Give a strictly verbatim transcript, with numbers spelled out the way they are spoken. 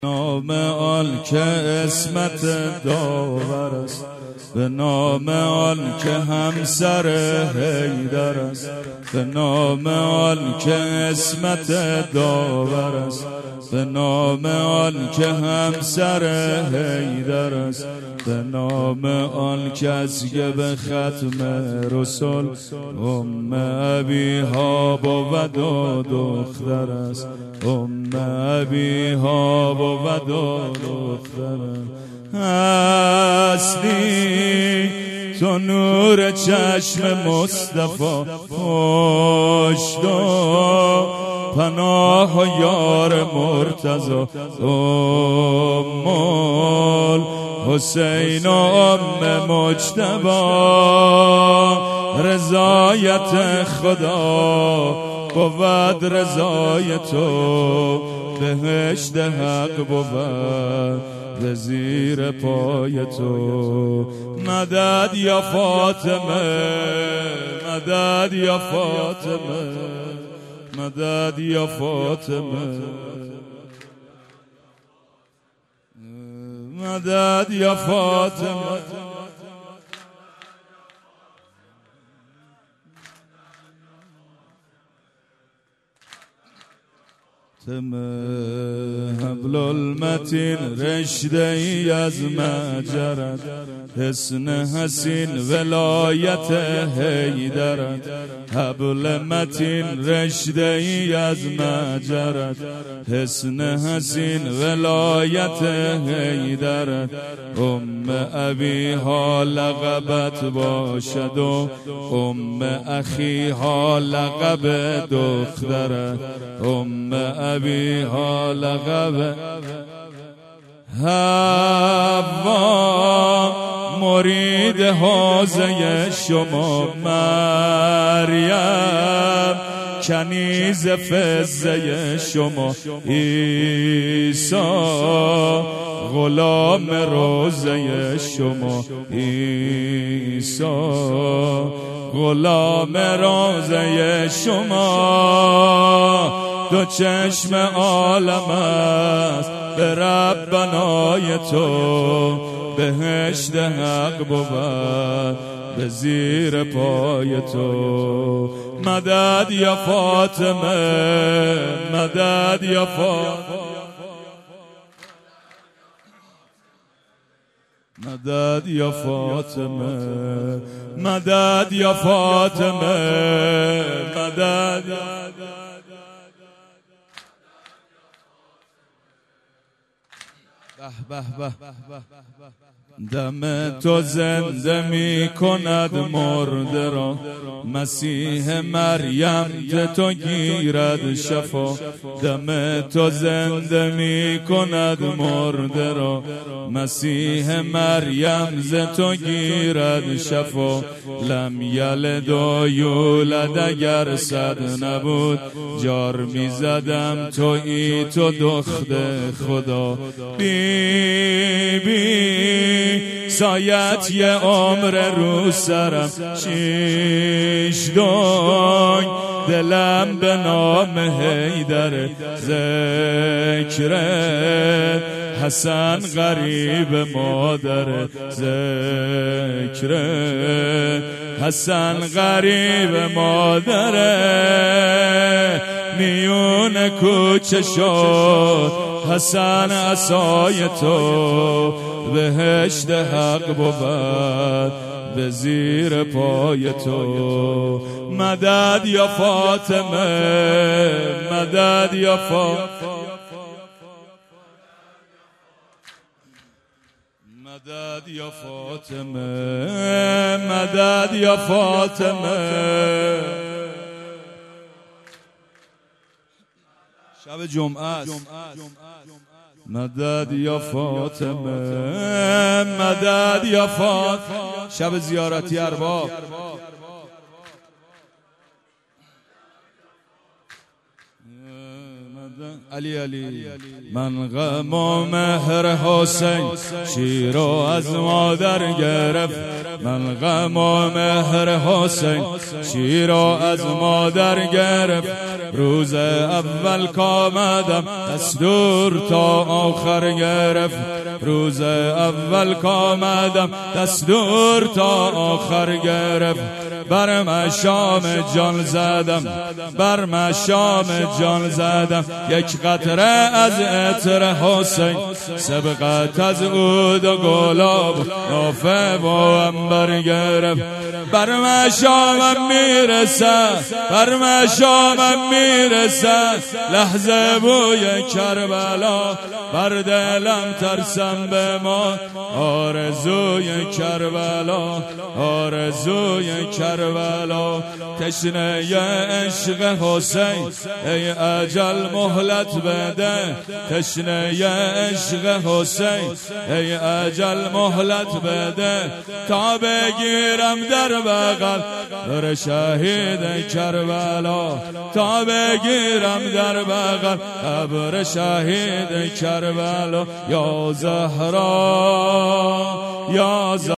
نام آن که اسمت داور است، به نام آن که همسر حیدر است، به نام آن که اسمت داور است، به نام آن که همسر حیدر است، به نام آن کس که به ختم رسول ام ابیها بود و دختر است، ام ابیها بود و دختر هستی تو نور چشم مصطفی، پشت و پناه و یار مرتضی، ام حسین و ام مجتبی، رضایت خدا بود رضای تو، بهشت حق بود به زیر پای تو. مدد یا فاطمه، مدد یا فاطمه، مدد یا فاطمه، مدد یا فاطمه. تم حبل المتین رشته ای از مجرد، حسن حسین ولایت حیدرد، حبل متین رشته ای از مجرد، حسن حسین ولایت حیدرد، ام ابیها لقبت باشد و ام اخیها لقب دخترد، ام ابیها لقب حوا مرید حوزه شما، مریم کنیز فضه شما، عیسی غلام روزه شما، عیسی غلام روزه شما. دو چشم عالم است به ربنای تو، بهشت حق بود به زیر پای تو. مدد یا فاطمه، مدد یا فاطمه، مدد یا فاطمه، مدد یا فاطمه، مدد. به به به دم تو زنده می کند مرده را، مسیح مریم ز تو گیرد شفا، دم تو زنده می کند مرده را، مسیح مریم ز تو گیرد شفا. لم یلد و یولد اگر صد نبود، جار می زدم تویی تو دختر خدا. بی بی سایت یه عمر رو سرم، شیش دنگ دلم به نام حیدر، ذکر حسن غریب مادر، ذکر حسن غریب مادر. میون کوچه شد حسن عصای تو، بهشت حق بود به زیر پای تو. مدد یا فاطمه، مدد یا فاطمه، مدد یا فاطمه، مدد یا فاطمه. شب جمعه است، مدد یا فاطمه، مدد یا فاطمه. شب زیارتی ارباب، علی علی. من غم و مهر حسین شیرو از مادر گرفت، من غم و مهر حسین شیرو از مادر گرفت. روز اول کامدم دستور تا آخر گرفت، روز اول کامدم دستور تا آخر گرفت. بر مشام جان زدم، بر مشام جان زدم، یک قطره از عطر حسین، سبقت از عود و گلاب نافه و عنبر گرفت. بر مشامم میرسه، بر مشامم میرسه، لحظه بوی کربلا، بر دلم ترسم به ما، آرزوی کربلا، آرزوی کربلا. تشنه عشق حسین ای اجل مهلت بده، تشنه عشق حسین ای اجل مهلت بده، تا بگیرم در بغل در شهید کربلا، تا بگیرم در بغل قبر شهید کربلا. یا زهرا یا زهرا